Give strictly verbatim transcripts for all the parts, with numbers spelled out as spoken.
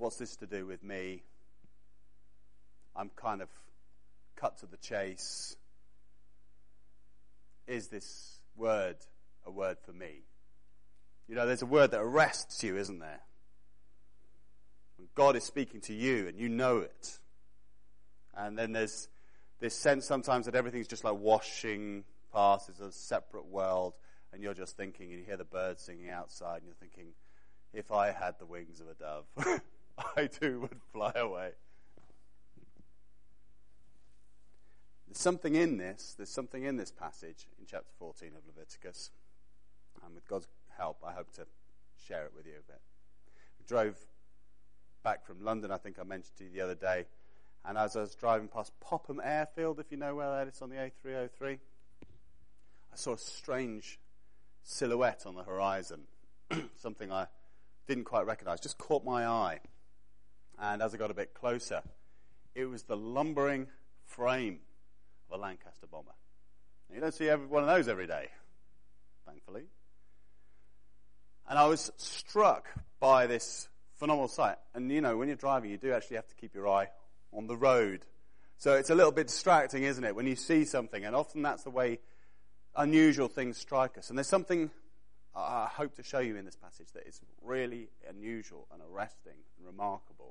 what's this to do with me? I'm kind of cut to the chase. Is this word a word for me? You know, there's a word that arrests you, isn't there? When God is speaking to you and you know it. And then there's this sense sometimes that everything's just like washing past. It's a separate world. And you're just thinking, and you hear the birds singing outside, and you're thinking, if I had the wings of a dove, I too would fly away. There's something in this, there's something in this passage in chapter fourteen of Leviticus. And with God's help, I hope to share it with you a bit. We drove back from London, I think I mentioned to you the other day, and as I was driving past Popham Airfield, if you know where that is on the A three oh three, I saw a strange silhouette on the horizon, something I didn't quite recognize, just caught my eye. And as I got a bit closer, it was the lumbering frame of a Lancaster bomber. And you don't see every one of those every day, thankfully. And I was struck by this phenomenal sight. And you know, when you're driving, you do actually have to keep your eye on the road. So it's a little bit distracting, isn't it, when you see something? And often that's the way unusual things strike us. And there's something I hope to show you in this passage that is really unusual and arresting and remarkable.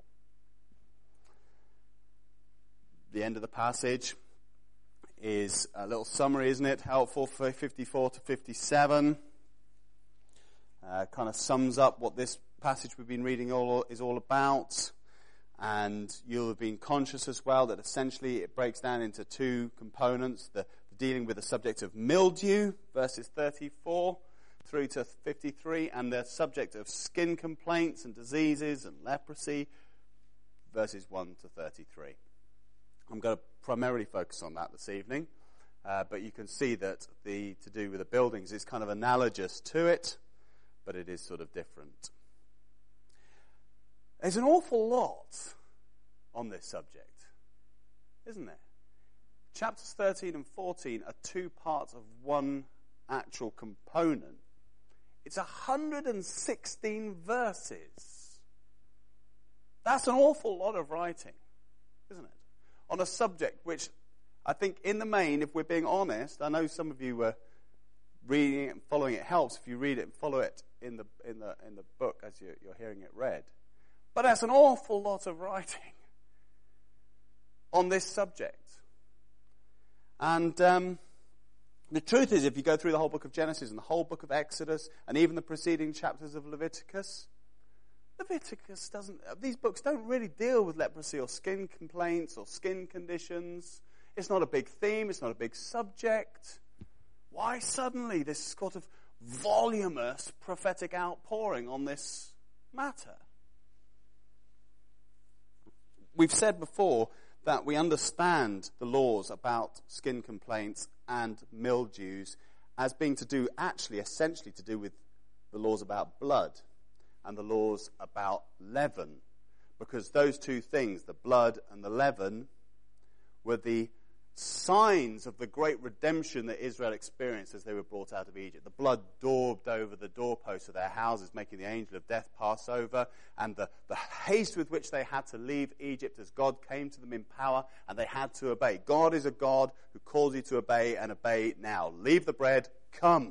The end of the passage is a little summary, isn't it? Helpful for fifty-four to fifty-seven. Uh, kind of sums up what this passage we've been reading all, is all about. And you'll have been conscious as well that essentially it breaks down into two components. The, the dealing with the subject of mildew, verses thirty-four through to fifty-three, and the subject of skin complaints and diseases and leprosy, verses one to thirty-three. I'm going to primarily focus on that this evening, uh, but you can see that the to do with the buildings is kind of analogous to it, but it is sort of different. There's an awful lot on this subject, isn't there? Chapters thirteen and fourteen are two parts of one actual component. It's one hundred sixteen verses. That's an awful lot of writing, isn't it? On a subject which I think in the main, if we're being honest, I know some of you were reading it and following it. Helps if you read it and follow it in the in the in the book as you're, you're hearing it read. But that's an awful lot of writing on this subject. And um, the truth is, if you go through the whole book of Genesis and the whole book of Exodus and even the preceding chapters of Leviticus, Leviticus doesn't, these books don't really deal with leprosy or skin complaints or skin conditions. It's not a big theme. It's not a big subject. Why suddenly this sort of voluminous prophetic outpouring on this matter? We've said before that we understand the laws about skin complaints and mildews as being to do, actually, essentially to do with the laws about blood and the laws about leaven. Because those two things, the blood and the leaven, were the signs of the great redemption that Israel experienced as they were brought out of Egypt. The blood daubed over the doorposts of their houses, making the angel of death pass over, and the, the haste with which they had to leave Egypt as God came to them in power, and they had to obey. God is a God who calls you to obey, and obey now. Leave the bread, come.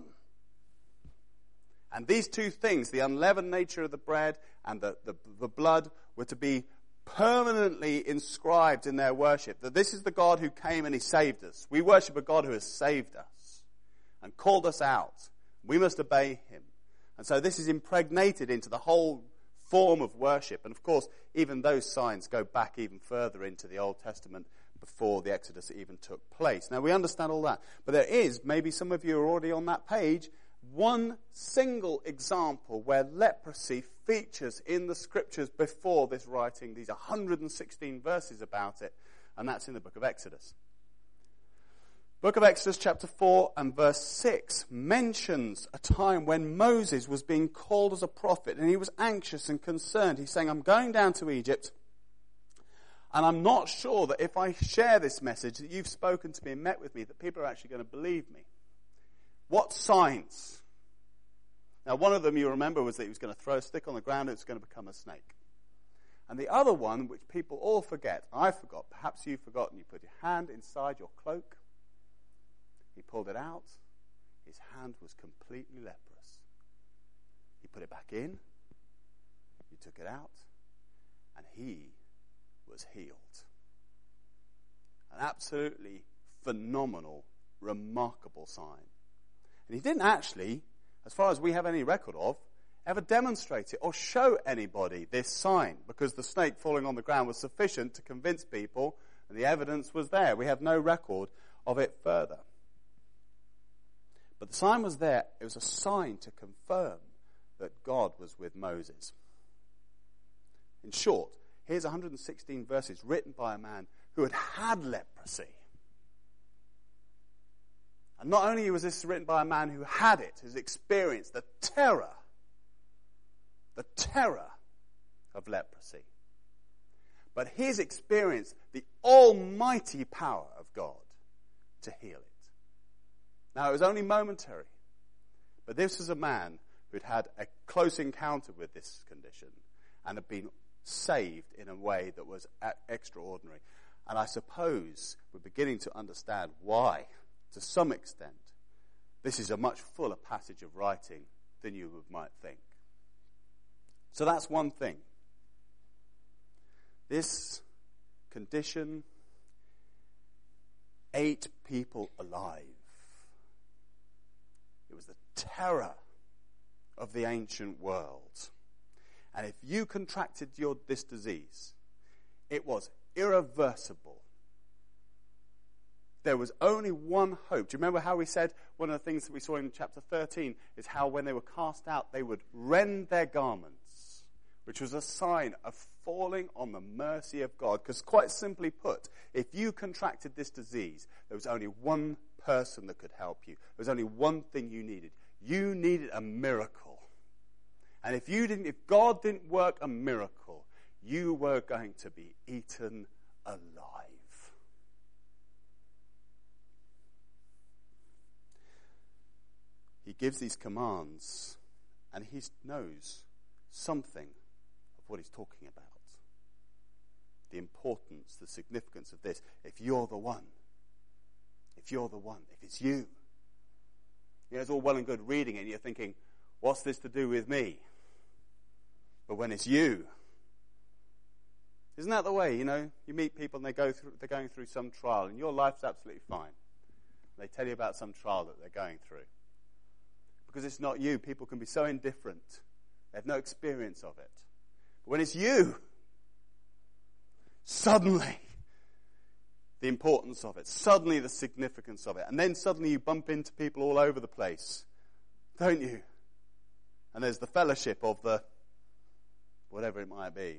And these two things, the unleavened nature of the bread and the, the, the blood, were to be permanently inscribed in their worship, that this is the God who came and he saved us. We worship a God who has saved us and called us out. We must obey him. And so this is impregnated into the whole form of worship. And of course, even those signs go back even further into the Old Testament before the Exodus even took place. Now we understand all that, but there is, maybe some of you are already on that page, one single example where leprosy features in the scriptures before this writing, these one hundred sixteen verses about it, and that's in the book of Exodus. Book of Exodus chapter four and verse six mentions a time when Moses was being called as a prophet, and he was anxious and concerned. He's saying, I'm going down to Egypt, and I'm not sure that if I share this message that you've spoken to me and met with me, that people are actually going to believe me. What signs? Now, one of them, you remember, was that he was going to throw a stick on the ground and it was going to become a snake. And the other one, which people all forget, I forgot, perhaps you've forgotten, you put your hand inside your cloak. He pulled it out. His hand was completely leprous. He put it back in. He took it out. And he was healed. An absolutely phenomenal, remarkable sign. And he didn't actually, as far as we have any record of, ever demonstrate it or show anybody this sign, because the snake falling on the ground was sufficient to convince people, and the evidence was there. We have no record of it further. But the sign was there. It was a sign to confirm that God was with Moses. In short, here's one hundred sixteen verses written by a man who had had leprosy. And not only was this written by a man who had it, who's experienced the terror, the terror of leprosy, but he's experienced the almighty power of God to heal it. Now, it was only momentary, but this was a man who'd had a close encounter with this condition and had been saved in a way that was extraordinary. And I suppose we're beginning to understand why, to some extent, this is a much fuller passage of writing than you might think. So that's one thing. This condition, eight people alive. It was the terror of the ancient world. And if you contracted your, this disease, it was irreversible. There was only one hope. Do you remember how we said one of the things that we saw in chapter thirteen is how when they were cast out, they would rend their garments, which was a sign of falling on the mercy of God. Because quite simply put, if you contracted this disease, there was only one person that could help you. There was only one thing you needed. You needed a miracle. And if you didn't, if God didn't work a miracle, you were going to be eaten alive. He gives these commands, and he knows something of what he's talking about. The importance, the significance of this. If you're the one, if you're the one, if it's you. You know, it's all well and good reading it, and you're thinking, what's this to do with me? But when it's you, isn't that the way? You know, you meet people and they go through, they're going through some trial, and your life's absolutely fine. They tell you about some trial that they're going through. Because it's not you. People can be so indifferent. They have no experience of it. But when it's you, suddenly the importance of it, suddenly the significance of it, and then suddenly you bump into people all over the place, don't you? And there's the fellowship of the whatever it might be.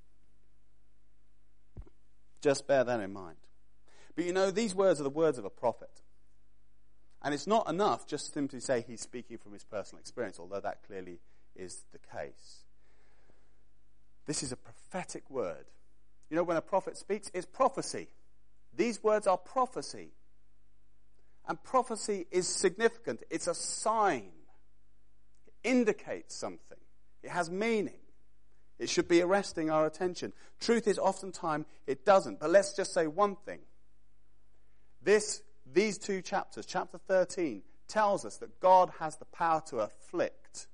Just bear that in mind. But you know, these words are the words of a prophet. And it's not enough just to simply say he's speaking from his personal experience, although that clearly is the case. This is a prophetic word. You know, when a prophet speaks, it's prophecy. These words are prophecy. And prophecy is significant. It's a sign. It indicates something. It has meaning. It should be arresting our attention. Truth is, oftentimes, it doesn't. But let's just say one thing. This These two chapters, chapter thirteen, tells us that God has the power to afflict.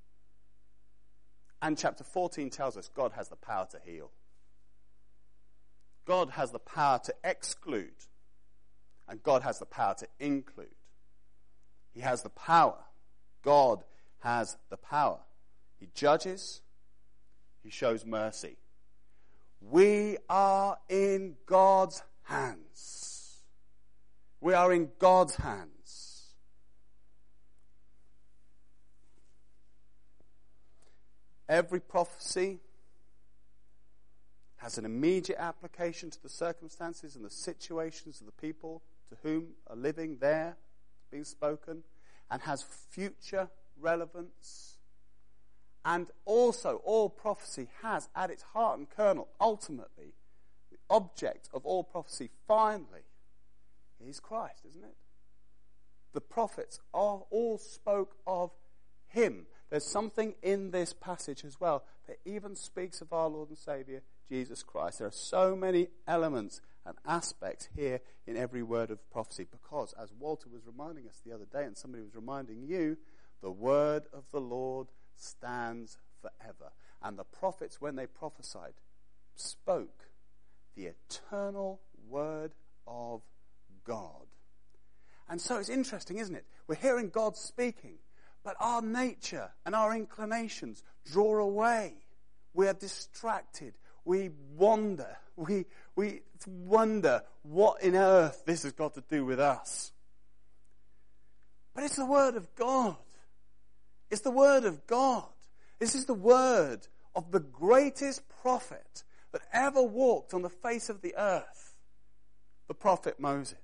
And chapter fourteen tells us God has the power to heal. God has the power to exclude. And God has the power to include. He has the power. God has the power. He judges. He shows mercy. We are in God's hands. We are in God's hands. Every prophecy has an immediate application to the circumstances and the situations of the people to whom are living there, being spoken, and has future relevance. And also, all prophecy has at its heart and kernel, ultimately, the object of all prophecy, finally, is Christ, isn't it? The prophets are, all spoke of him. there's something in this passage as well that even speaks of our Lord and Saviour, Jesus Christ. There are so many elements and aspects here in every word of prophecy because, as Walter was reminding us the other day and somebody was reminding you, the word of the Lord stands forever. And the prophets, when they prophesied, spoke the eternal word of God. And so it's interesting, isn't it? We're hearing God speaking, but our nature and our inclinations draw away. We are distracted. We wander. We, we wonder what in earth this has got to do with us. But it's the word of God. It's the word of God. This is the word of the greatest prophet that ever walked on the face of the earth, the prophet Moses.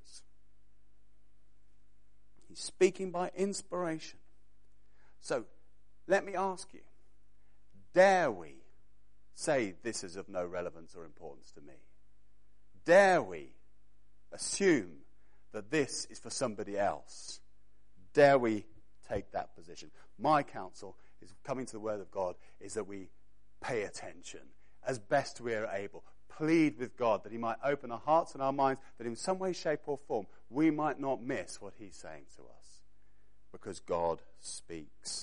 He's speaking by inspiration. So, let me ask you, dare we say this is of no relevance or importance to me? Dare we assume that this is for somebody else? Dare we take that position? My counsel is coming to the word of God is that we pay attention as best we are able. Plead with God that he might open our hearts and our minds, that in some way, shape or form we might not miss what he's saying to us, because God speaks.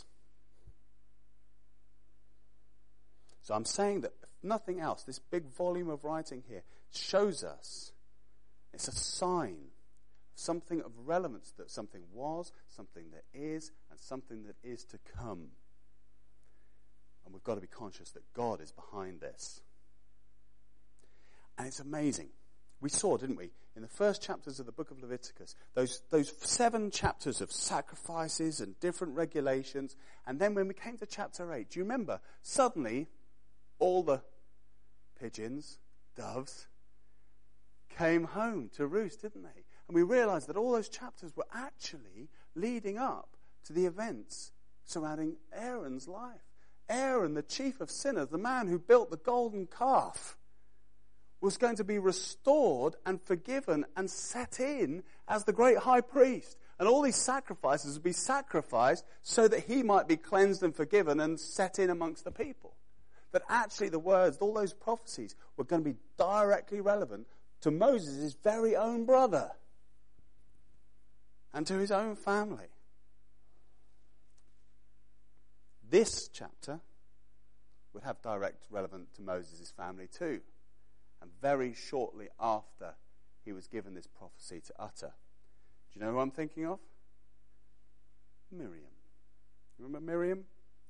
So I'm saying that if nothing else, this big volume of writing here shows us it's a sign of something of relevance, that something was, something that is, and something that is to come. And we've got to be conscious that God is behind this. And it's amazing. We saw, didn't we, in the first chapters of the book of Leviticus, those, those seven chapters of sacrifices and different regulations. And then when we came to chapter eight, do you remember? Suddenly, all the pigeons, doves, came home to roost, didn't they? And we realized that all those chapters were actually leading up to the events surrounding Aaron's life. Aaron, the chief of sinners, the man who built the golden calf, was going to be restored and forgiven and set in as the great high priest. And all these sacrifices would be sacrificed so that he might be cleansed and forgiven and set in amongst the people. That actually the words, all those prophecies, were going to be directly relevant to Moses' very own brother and to his own family. This chapter would have direct relevance to Moses' family too. And very shortly after he was given this prophecy to utter. Do you know who I'm thinking of? Miriam. You remember Miriam?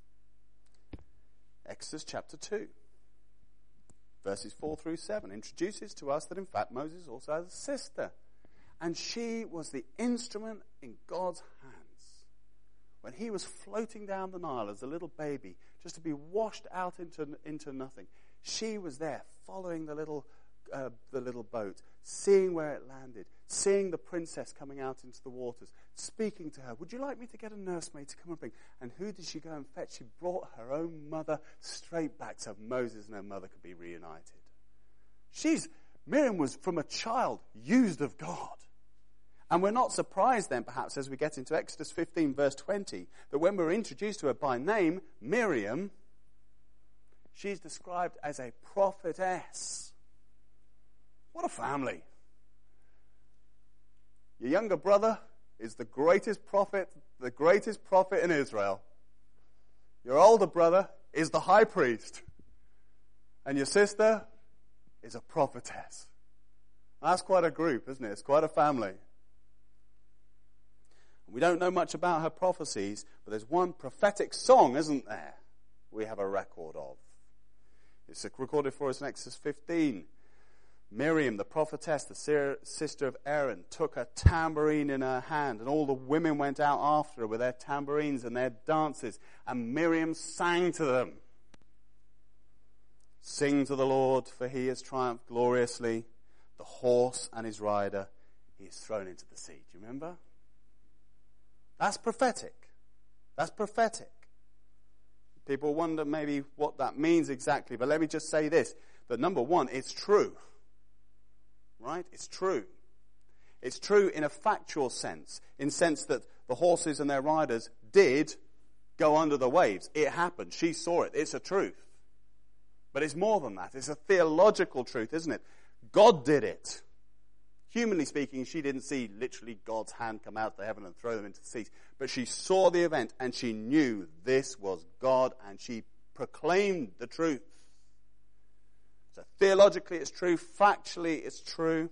Exodus chapter two, verses four through seven, introduces to us that in fact Moses also has a sister. And she was the instrument in God's hands when he was floating down the Nile as a little baby, just to be washed out into, into nothing. She was there following the little uh, the little boat, seeing where it landed, seeing the princess coming out into the waters, speaking to her, would you like me to get a nursemaid to come and bring? And who did she go and fetch? She brought her own mother straight back so Moses and her mother could be reunited. She's, Miriam was from a child used of God. And we're not surprised then, perhaps, as we get into Exodus fifteen, verse twenty, that when we're introduced to her by name, Miriam, she's described as a prophetess. What a family. Your younger brother is the greatest prophet, the greatest prophet in Israel. Your older brother is the high priest. And your sister is a prophetess. That's quite a group, isn't it? It's quite a family. We don't know much about her prophecies, but there's one prophetic song, isn't there, we have a record of. It's recorded for us in Exodus fifteen. Miriam, the prophetess, the sister of Aaron, took a tambourine in her hand, and all the women went out after her with their tambourines and their dances, and Miriam sang to them. Sing to the Lord, for he has triumphed gloriously. The horse and his rider he is thrown into the sea. Do you remember? That's prophetic. That's prophetic. People wonder maybe what that means exactly, but let me just say this, that number one, it's true. Right? It's true. It's true in a factual sense, in sense that the horses and their riders did go under the waves. It happened. She saw it. It's a truth. But it's more than that. It's a theological truth, isn't it? God did it. Humanly speaking, she didn't see literally God's hand come out of heaven and throw them into the seas. But she saw the event and she knew this was God, and she proclaimed the truth. So theologically it's true. Factually it's true.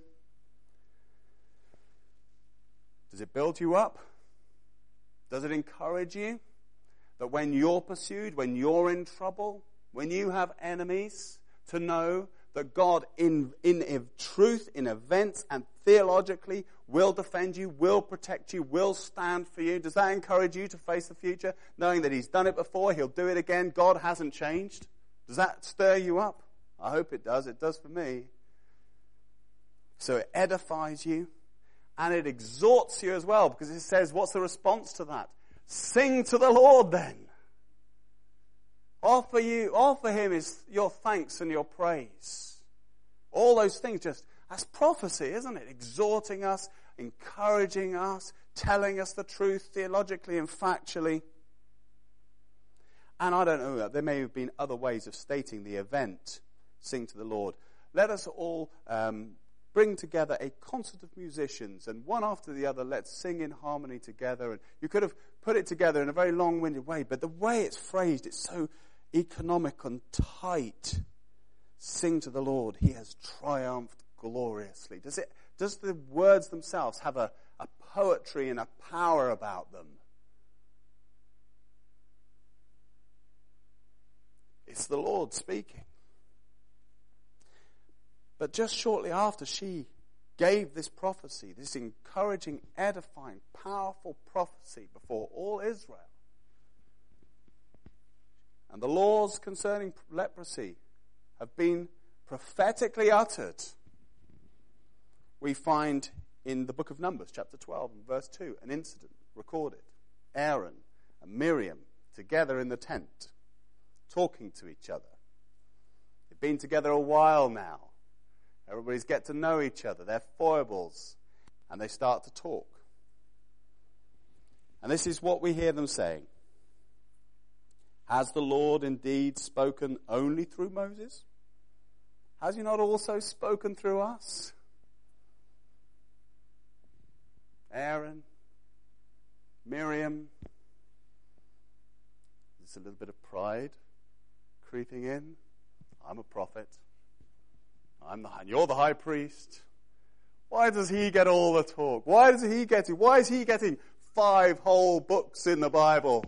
Does it build you up? Does it encourage you that when you're pursued, when you're in trouble, when you have enemies, to know that God in, in, in truth, in events and theologically will defend you, will protect you, will stand for you? Does that encourage you to face the future, knowing that he's done it before, he'll do it again, God hasn't changed? Does that stir you up? I hope it does. It does for me. So it edifies you and it exhorts you as well, because it says, what's the response to that? Sing to the Lord then. Offer you, offer him his, your thanks and your praise. All those things, just, that's prophecy, isn't it? Exhorting us, encouraging us, telling us the truth theologically and factually. And I don't know, there may have been other ways of stating the event, sing to the Lord. Let us all um, bring together a concert of musicians, and one after the other, let's sing in harmony together. And you could have put it together in a very long-winded way, but the way it's phrased, it's so economic and tight. Sing to the Lord. He has triumphed gloriously. Does it? Does the words themselves have a, a poetry and a power about them? It's the Lord speaking. But just shortly after she gave this prophecy, this encouraging, edifying, powerful prophecy before all Israel, and the laws concerning leprosy have been prophetically uttered, we find in the book of Numbers, chapter twelve and verse two, an incident recorded. Aaron and Miriam together in the tent, talking to each other. They've been together a while now. Everybody's get to know each other, their foibles, and they start to talk. And this is what we hear them saying. Has the Lord indeed spoken only through Moses? Has he not also spoken through us? Aaron, Miriam. There's a little bit of pride creeping in. I'm a prophet. I'm the, and you're the high priest. Why does he get all the talk? Why does he get it? Why is he getting five whole books in the Bible?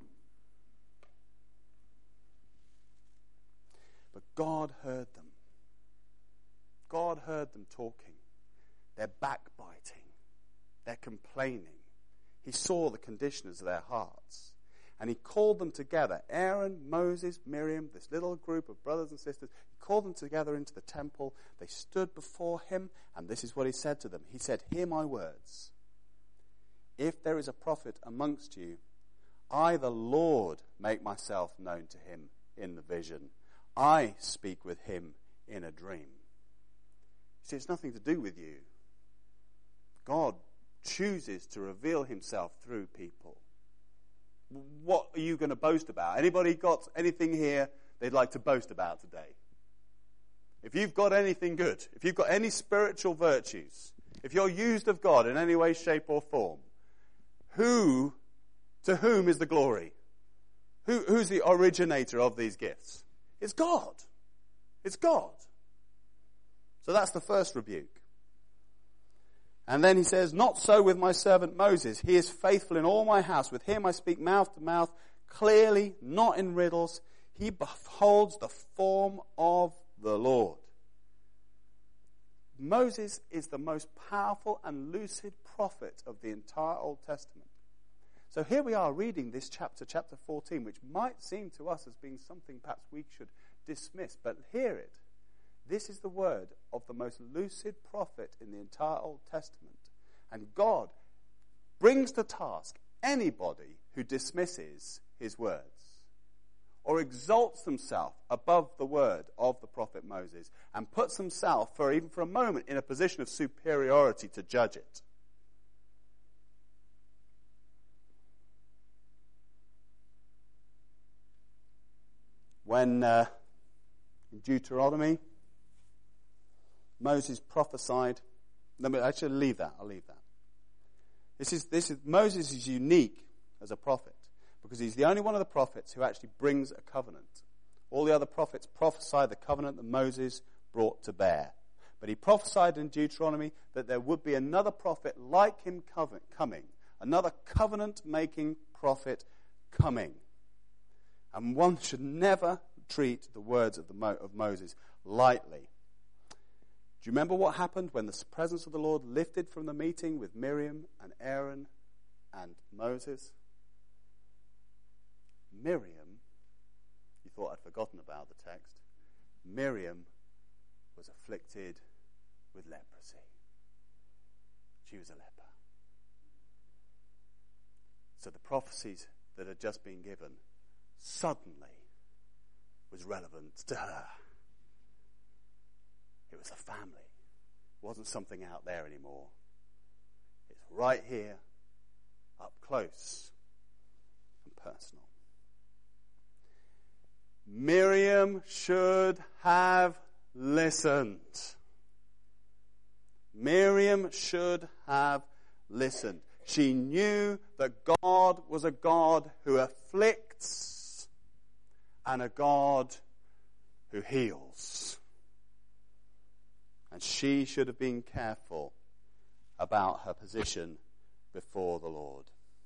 But God heard them. God heard them talking. They're backbiting. They're complaining. He saw the conditions of their hearts. And he called them together. Aaron, Moses, Miriam, this little group of brothers and sisters, he called them together into the temple. They stood before him, and this is what he said to them. He said, "Hear my words. If there is a prophet amongst you, I, the Lord, make myself known to him in the vision. I speak with him in a dream." See, it's nothing to do with you. God chooses to reveal himself through people. What are you going to boast about? Anybody got anything here they'd like to boast about today? If you've got anything good, if you've got any spiritual virtues, if you're used of God in any way, shape or form, who, to whom is the glory? Who, who's the originator of these gifts? It's God. It's God. So that's the first rebuke. And then he says, "Not so with my servant Moses. He is faithful in all my house. With him I speak mouth to mouth, clearly, not in riddles. He beholds the form of the Lord." Moses is the most powerful and lucid prophet of the entire Old Testament. So here we are reading this chapter, chapter fourteen, which might seem to us as being something perhaps we should dismiss, but hear it. This is the word of the most lucid prophet in the entire Old Testament. And God brings to task anybody who dismisses his words or exalts himself above the word of the prophet Moses and puts himself, for even for a moment, in a position of superiority to judge it. when uh, in Deuteronomy, Moses prophesied. Let me actually leave that. I'll leave that. This is this is Moses is unique as a prophet because he's the only one of the prophets who actually brings a covenant. All the other prophets prophesied the covenant that Moses brought to bear. But he prophesied in Deuteronomy that there would be another prophet like him coming, another covenant-making prophet coming. And one should never treat the words of, the Mo- of Moses lightly. Do you remember what happened when the presence of the Lord lifted from the meeting with Miriam and Aaron and Moses? Miriam, you thought I'd forgotten about the text, Miriam was afflicted with leprosy. She was a leper. So the prophecies that had just been given suddenly was relevant to her. It was a family. It wasn't something out there anymore. It's right here, up close and personal. Miriam should have listened. Miriam should have listened. She knew that God was a God who afflicts and a God who heals. And she should have been careful about her position before the Lord.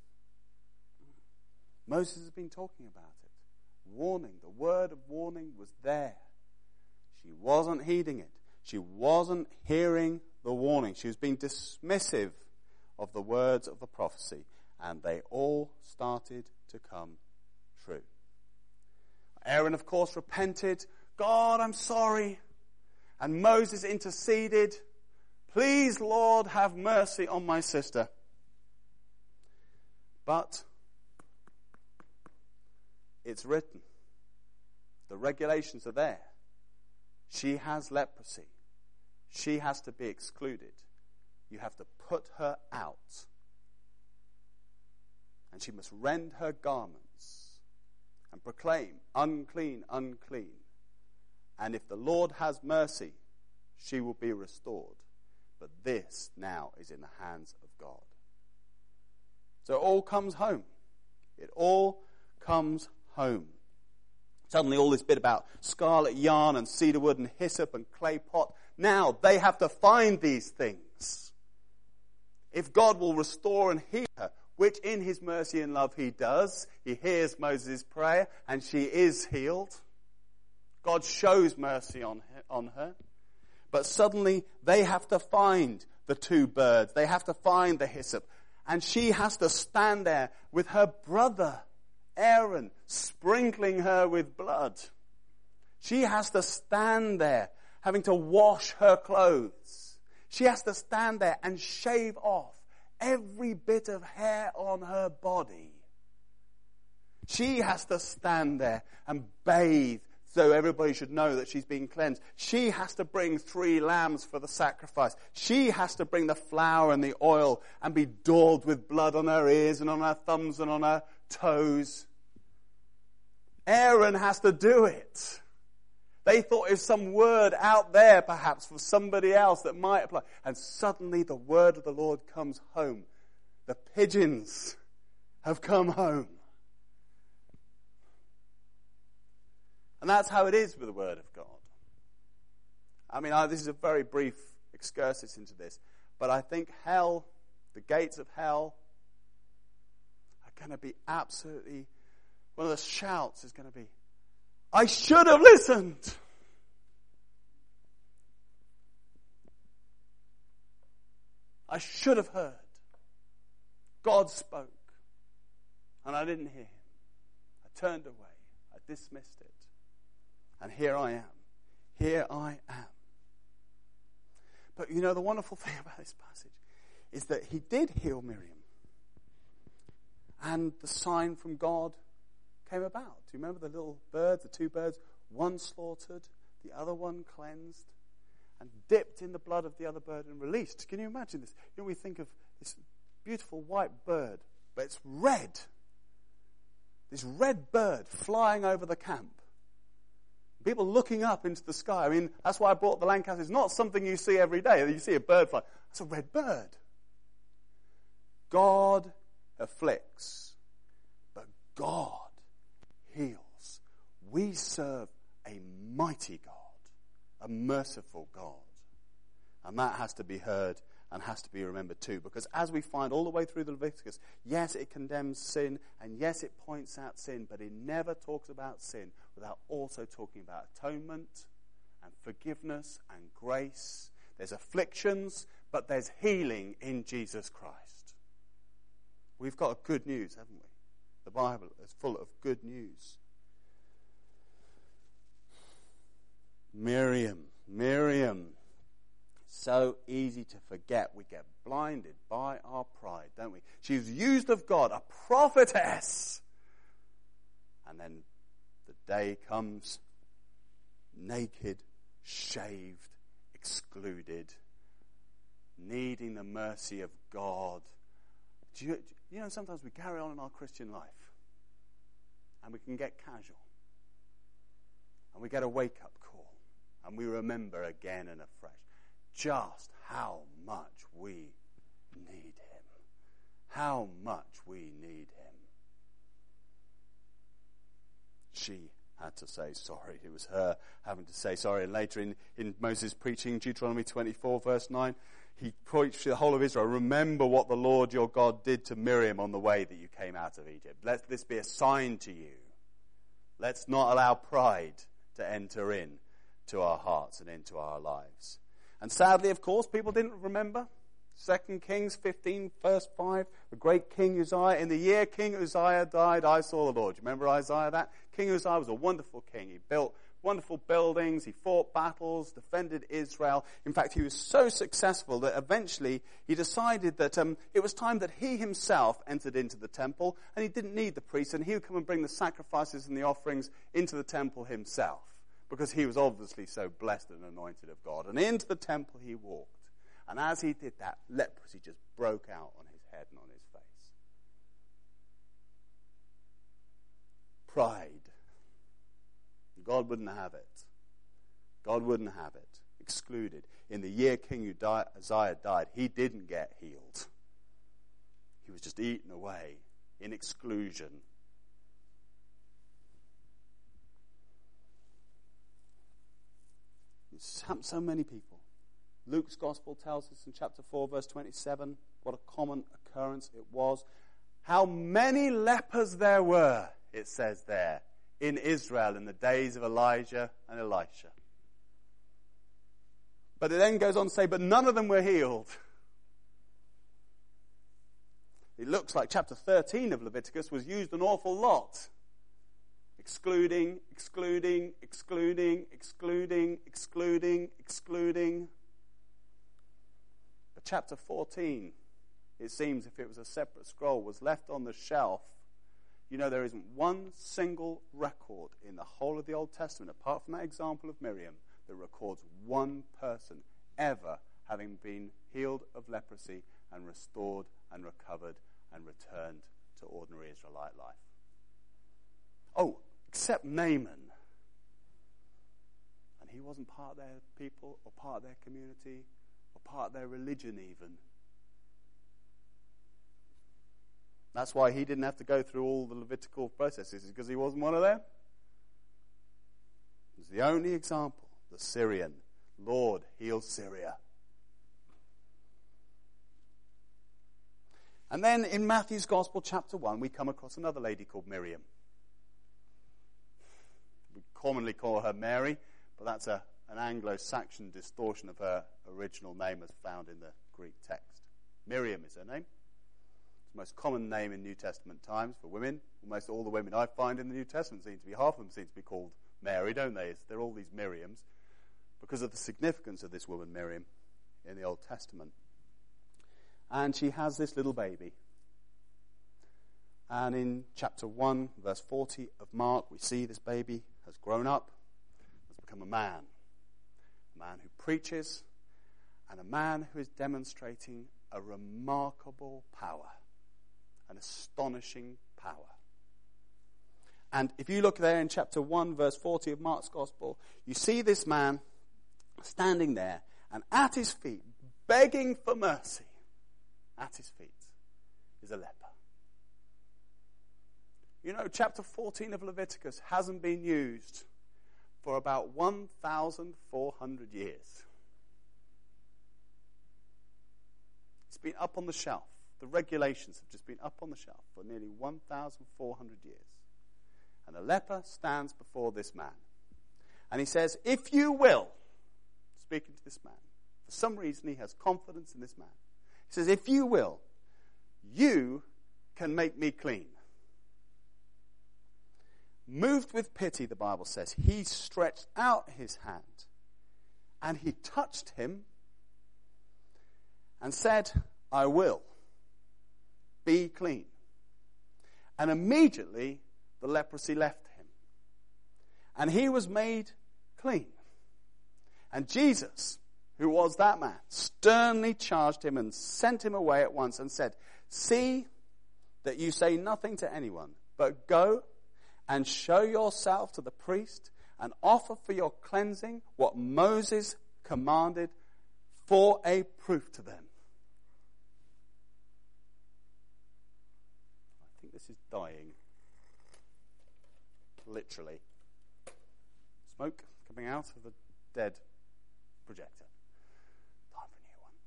Moses has been talking about it. Warning, the word of warning was there. She wasn't heeding it. She wasn't hearing the warning. She was being dismissive of the words of the prophecy, and they all started to come true. Aaron, of course, repented. God, I'm sorry. And Moses interceded. Please, Lord, have mercy on my sister. But it's written. The regulations are there. She has leprosy. She has to be excluded. You have to put her out. And she must rend her garments and proclaim, unclean, unclean. And if the Lord has mercy, she will be restored. But this now is in the hands of God. So it all comes home. It all comes home. Suddenly all this bit about scarlet yarn and cedar wood and hyssop and clay pot, now they have to find these things. If God will restore and heal her, which in his mercy and love he does, he hears Moses' prayer and she is healed. God shows mercy on her, on her. But suddenly they have to find the two birds. They have to find the hyssop. And she has to stand there with her brother, Aaron, sprinkling her with blood. She has to stand there, having to wash her clothes. She has to stand there and shave off every bit of hair on her body. She has to stand there and bathe so everybody should know that she's been cleansed. She has to bring three lambs for the sacrifice. She has to bring the flour and the oil and be daubed with blood on her ears and on her thumbs and on her toes. Aaron has to do it. They thought it was some word out there perhaps for somebody else that might apply. And suddenly the word of the Lord comes home. The pigeons have come home. And that's how it is with the Word of God. I mean, I, this is a very brief excursus into this, but I think hell, the gates of hell, are going to be absolutely, one of the shouts is going to be, I should have listened. I should have heard. God spoke, and I didn't hear him. I turned away. I dismissed it. And here I am. Here I am. But you know, the wonderful thing about this passage is that he did heal Miriam. And the sign from God came about. Do you remember the little birds, the two birds? One slaughtered, the other one cleansed, and dipped in the blood of the other bird and released. Can you imagine this? You know, we think of this beautiful white bird, but it's red. This red bird flying over the camp. People looking up into the sky. I mean, that's why I brought the Lancaster. It's not something you see every day. You see a bird fly. It's a red bird. God afflicts, but God heals. We serve a mighty God, a merciful God. And that has to be heard and has to be remembered too. Because as we find all the way through the Leviticus, yes, it condemns sin, and yes, it points out sin, but it never talks about sin without also talking about atonement and forgiveness and grace. There's afflictions, but there's healing in Jesus Christ. We've got good news, haven't we? The Bible is full of good news. Miriam, Miriam. So easy to forget. We get blinded by our pride, don't we? She was used of God, a prophetess. And then the day comes, naked, shaved, excluded, needing the mercy of God. Do you, you know, sometimes we carry on in our Christian life and we can get casual. And we get a wake-up call. And we remember again and afresh just how much we need him. How much we need him. She had to say sorry. It was her having to say sorry. And later in, in Moses' preaching, Deuteronomy twenty-four, verse nine, he preached to the whole of Israel, remember what the Lord your God did to Miriam on the way that you came out of Egypt. Let this be a sign to you. Let's not allow pride to enter in to our hearts and into our lives. And sadly, of course, people didn't remember. Second Kings fifteen, verse five, the great King Uzziah. In the year King Uzziah died, I saw the Lord. Do you remember Isaiah that? King Uzziah was a wonderful king. He built wonderful buildings. He fought battles, defended Israel. In fact, he was so successful that eventually he decided that um, it was time that he himself entered into the temple, and he didn't need the priests, and he would come and bring the sacrifices and the offerings into the temple himself, because he was obviously so blessed and anointed of God. And into the temple he walked. And as he did that, leprosy just broke out on his head and on his face. Pride. God wouldn't have it. God wouldn't have it. Excluded. In the year King Uzziah died, he didn't get healed. He was just eaten away in exclusion. So many people. Luke's gospel tells us in chapter four, verse twenty-seven, what a common occurrence it was. How many lepers there were, it says there, in Israel in the days of Elijah and Elisha. But it then goes on to say, but none of them were healed. It looks like chapter thirteen of Leviticus was used an awful lot. Excluding, excluding, excluding, excluding, excluding, excluding. But chapter fourteen, it seems if it was a separate scroll, was left on the shelf. You know, there isn't one single record in the whole of the Old Testament, apart from that example of Miriam, that records one person ever having been healed of leprosy and restored and recovered and returned to ordinary Israelite life. Oh, except Naaman. And he wasn't part of their people or part of their community or part of their religion even. That's why he didn't have to go through all the Levitical processes, because he wasn't one of them. It was the only example. The Syrian. Lord, heal Syria. And then in Matthew's Gospel, chapter one, we come across another lady called Miriam. We commonly call her Mary, but that's a, an Anglo-Saxon distortion of her original name as found in the Greek text. Miriam is her name. It's the most common name in New Testament times for women. Almost all the women I find in the New Testament seem to be, half of them seem to be called Mary, don't they? They're all these Miriams because of the significance of this woman, Miriam, in the Old Testament. And she has this little baby. And in chapter one, verse forty of Mark, we see this baby has grown up, has become a man. A man who preaches, and a man who is demonstrating a remarkable power, an astonishing power. And if you look there in chapter one, verse forty of Mark's Gospel, you see this man standing there, and at his feet, begging for mercy, at his feet is a leper. You know, chapter fourteen of Leviticus hasn't been used for about one thousand four hundred years. It's been up on the shelf. The regulations have just been up on the shelf for nearly one thousand four hundred years. And the leper stands before this man. And he says, if you will, speaking to this man, for some reason he has confidence in this man. He says, if you will, you can make me clean. Moved with pity, the Bible says, he stretched out his hand and he touched him and said, I will. Be clean. And immediately the leprosy left him. And he was made clean. And Jesus, who was that man, sternly charged him and sent him away at once and said, see that you say nothing to anyone, but go and show yourself to the priest and offer for your cleansing what Moses commanded for a proof to them. I think this is dying. Literally. Smoke coming out of the dead projector. Time for a new one.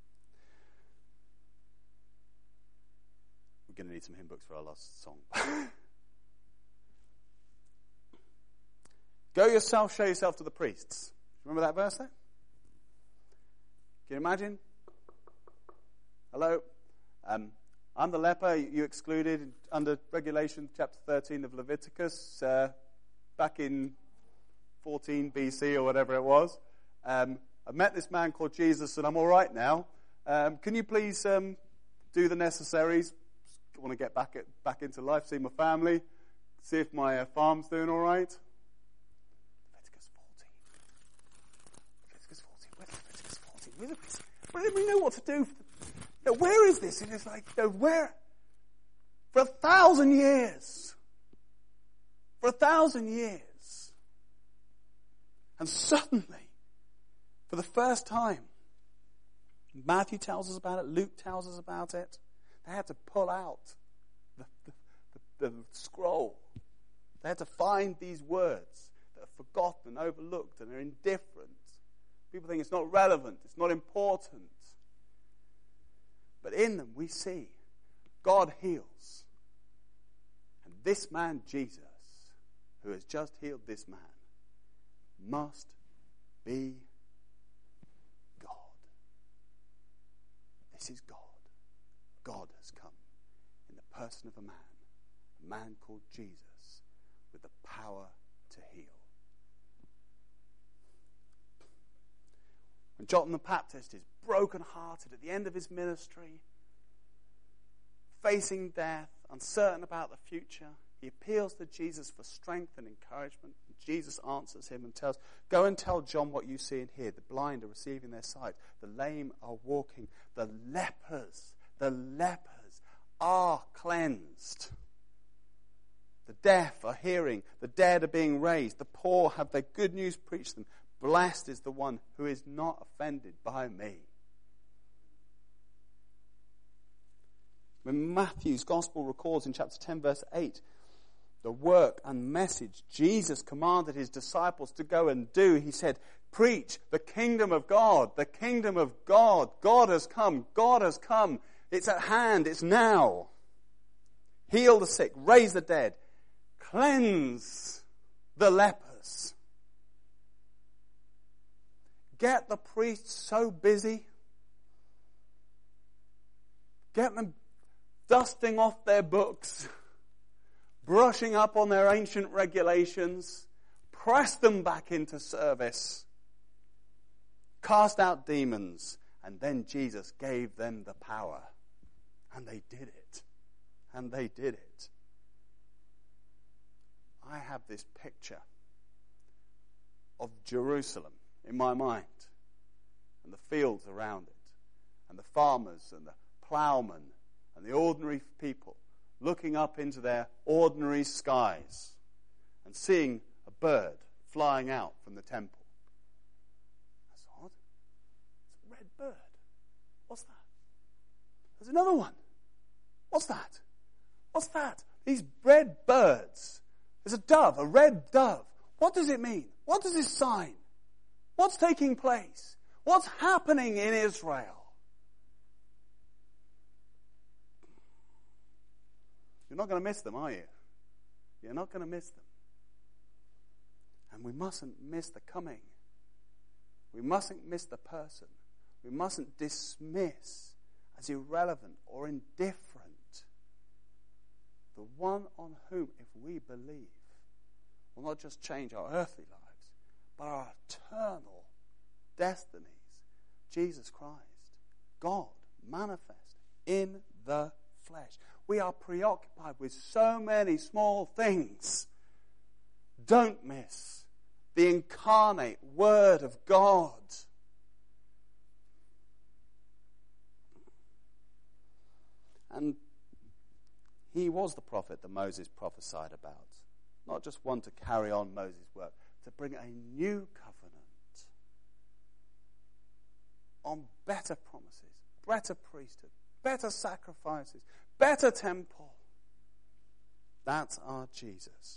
We're going to need some hymn books for our last song. Go yourself, show yourself to the priests. Remember that verse there? Can you imagine? Hello? Um, I'm the leper you excluded under regulation chapter thirteen of Leviticus uh, back in fourteen B C or whatever it was. Um, I've met this man called Jesus and I'm all right now. Um, can you please um, do the necessaries? I want to get back at, back into life, see my family, see if my uh, farm's doing all right. Leviticus fourteen. Leviticus fourteen. Where's Leviticus fourteen? Where do we know what to do? You know, where is this? And it's like, you know, where? For a thousand years. For a thousand years. And suddenly, for the first time, Matthew tells us about it, Luke tells us about it, they had to pull out the, the, the, the scroll. They had to find these words that are forgotten and overlooked and are indifferent. People think it's not relevant, it's not important. But in them we see God heals. And this man, Jesus, who has just healed this man, must be God. This is God. God has come in the person of a man, a man called Jesus, with the power to heal. When John the Baptist is broken-hearted at the end of his ministry, facing death, uncertain about the future, he appeals to Jesus for strength and encouragement. And Jesus answers him and tells, go and tell John what you see and hear. The blind are receiving their sight. The lame are walking. The lepers, the lepers are cleansed. The deaf are hearing. The dead are being raised. The poor have their good news preached to them. Blessed is the one who is not offended by me. When Matthew's Gospel records in chapter ten, verse eight, the work and message Jesus commanded his disciples to go and do, he said, preach the kingdom of God, the kingdom of God. God has come, God has come. It's at hand, it's now. Heal the sick, raise the dead, cleanse the lepers. Get the priests so busy. Get them dusting off their books, brushing up on their ancient regulations, press them back into service, cast out demons, and then Jesus gave them the power. And they did it. And they did it. I have this picture of Jerusalem in my mind, and the fields around it, and the farmers and the plowmen and the ordinary people looking up into their ordinary skies and seeing a bird flying out from the temple. That's odd. It's a red bird. What's that? There's another one. What's that? What's that? These red birds. There's a dove, a red dove. What does it mean? What does this sign? What's taking place? What's happening in Israel? You're not going to miss them, are you? You're not going to miss them. And we mustn't miss the coming. We mustn't miss the person. We mustn't dismiss as irrelevant or indifferent the one on whom, if we believe, will not just change our earthly lives, but our eternal destinies. Jesus Christ, God manifest in the flesh. We are preoccupied with so many small things. Don't miss the incarnate Word of God. And he was the prophet that Moses prophesied about. Not just one to carry on Moses' work, to bring a new covenant on better promises, better priesthood, better sacrifices, better temple. That's our Jesus.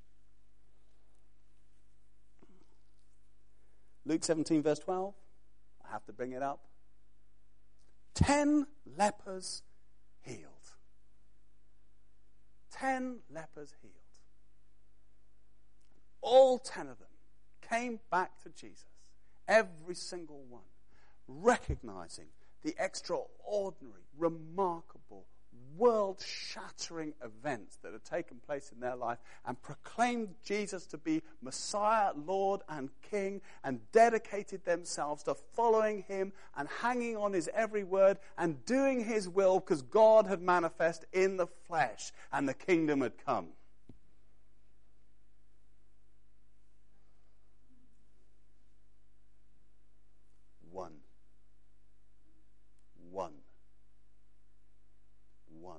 Luke seventeen, verse twelve. I have to bring it up. Ten lepers healed. Ten lepers healed. All ten of them came back to Jesus. Every single one. Recognizing the extraordinary, remarkable, world-shattering events that had taken place in their life and proclaimed Jesus to be Messiah, Lord, and King, and dedicated themselves to following him and hanging on his every word and doing his will because God had manifested in the flesh and the kingdom had come. One. One. One.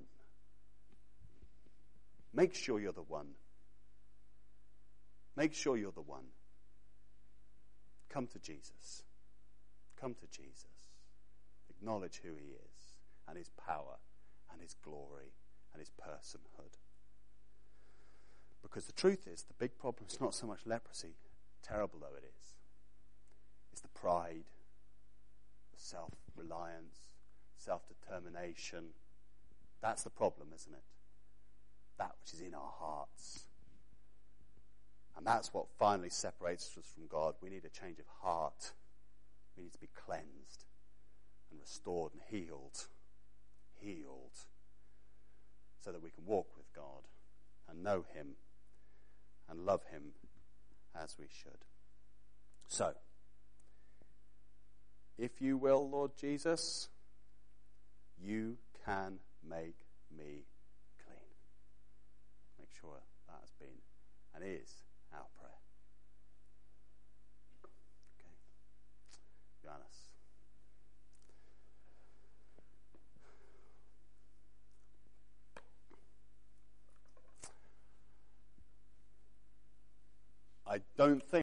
Make sure you're the one. Make sure you're the one. Come to Jesus. Come to Jesus. Acknowledge who he is and his power and his glory and his personhood. Because the truth is, the big problem is not so much leprosy, terrible though it is. It's the pride, the self-reliance, self-determination. That's the problem, isn't it? That which is in our hearts. And that's what finally separates us from God. We need a change of heart. We need to be cleansed and restored and healed. Healed. So that we can walk with God and know him and love him as we should. So, if you will, Lord Jesus, you can make me clean. Make sure that has been and is our prayer. Okay. Johannes. I don't think